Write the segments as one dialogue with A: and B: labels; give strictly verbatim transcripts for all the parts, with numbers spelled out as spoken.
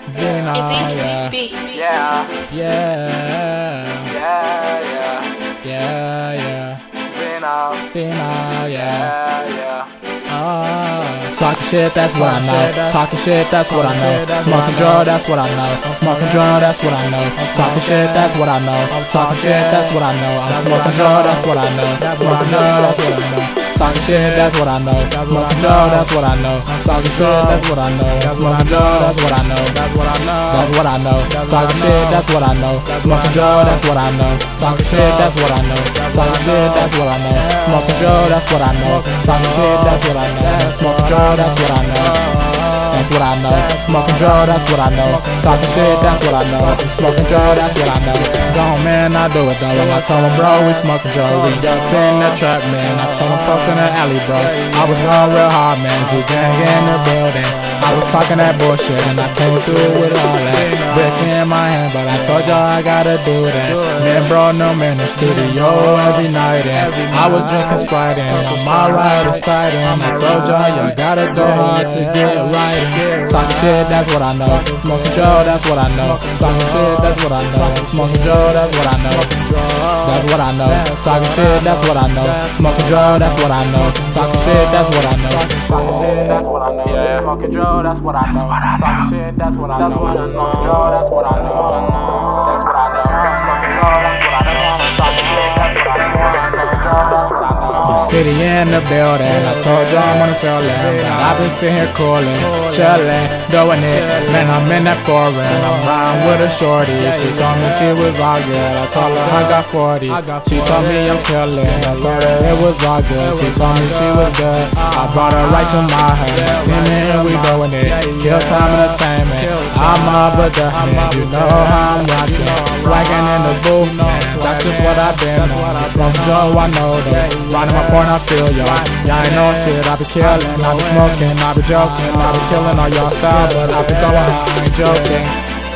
A: Vino, yeah.
B: Yeah,
A: Yeah,
B: yeah, yeah.
A: yeah, yeah.
B: Vino,
A: Vino, yeah.
B: yeah, yeah.
A: Oh, talking shit, that's what I know. Talking shit, that's what I know. Smoking draw, that's what I know. Smoking draw, that's what I know. Talking shit, that's what I know. Talking shit, that's what I know. I'm smoking draw, that's what I know. Smoking draw, that's what I know. Talking shit, that's what I know. Smoking draw, that's what I know. Talking shit, that's what I know. Smoking draw, that's what I know. That's what I know. That's what I know. Talking shit, that's what I know. Smoking draw, that's what I know. Talking shit, that's what I know. Talking shit, that's what I know. Smoking draw, that's what I know. Talking shit, that's what I know. Smoking draw, that's what I know. That's what I know. Smoking draw, that's what I know. Talking shit, that's what I know. Smoking draw, that's what I know. Gone man, I do it though. And I told him, bro, we smoking draw. We up in the trap, man. I told him, fuck in the alley, bro. I was going real hard, man. Z gang in the building. I was talking that bullshit and I came through with all that. Brick in my hand, but I told y'all I gotta do that. Man, bro, no man in the studio every night. And I was drinking Sprite and I'm alright excited. I told y'all y'all gotta go hard to get right. Talking shit, that's what I know. Smoking Joe, that's what I know. Talking shit, that's what I know. Smoking Joe, that's what I know. That's what I know. Talking shit, that's what I know. Smoking Joe, that's what I know. Talking shit, that's what I know. Talking shit, that's what I know. Yeah. Smoking Joe, that's what I know. Talking shit, that's what I know. Smoking Joe, that's what I know. That's what I know. Smoking Joe, that's what I know. Talking shit, that's what I know. Smoking Joe, that's what I know. My city in the building. I told y'all I'm gonna sell it, but I've been sitting here cooling, chillin', doing it. Man, I'm in that foreign. I'm riding with a shorty. She told me she was all good. I told her I got forty. She told me I'm killin'. I thought that it was all good. She told me she was good. I brought her right to my house. See me and we doing it. Kill time entertainment. I'm up with the man. You know how I'm rockin'. Swaggin' in the booth, man. That's just what I've been on. Smoke Joe, I know that. Riding my point, I feel y'all. Y'all ain't know shit. I be killin', I be smoking, I be joking, I be killing all y'all style, but I be going high. I ain't joking.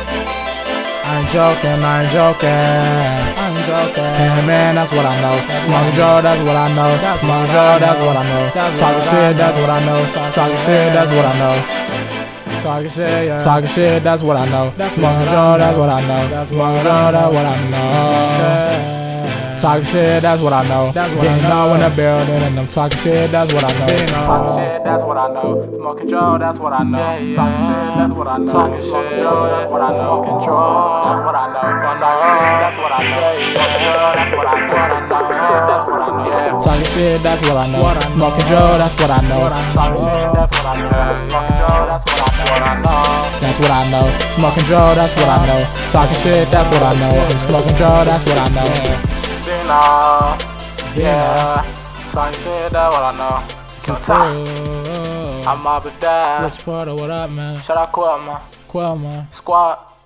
A: I ain't joking, I ain't joking. I ain't joking. Hey man, that's what I know. Smoking Joe, that's what I know. Smoking Joe, that's what I know. Talking shit, that's what I know. Talking shit, that's what I know. Talking shit, yeah. Talking shit, that's what I know. Smoking Joe, that's what I know. Smoking Joe, that's what I know. Talking shit, that's what I know. Getting know in the building and I'm talking shit, that's what I know. Talking shit, that's what I know. Smoking Joe, that's what I know. Talking shit, that's what I know. Talking shit, Joe, that's what I know. Smoking Joe, that's what I know. Talking shit, that's what I know. Smoking Joe, that's what I know. Talking shit, that's what I know. Talking shit, that's what I know. Smoking Joe, that's what I know. Talking shit, that's what I know. Smoking Joe, that's what I know. That's what I know. Smoking Joe, that's what I know. Talking shit, that's what I know. Smoking Joe, that's what I know. Vino, yeah. Talking shit, that's what I know. So time. I'm up with that. Rich Porter, what up, man?
B: Shout out Quill, man.
A: Quill, man.
B: Squad.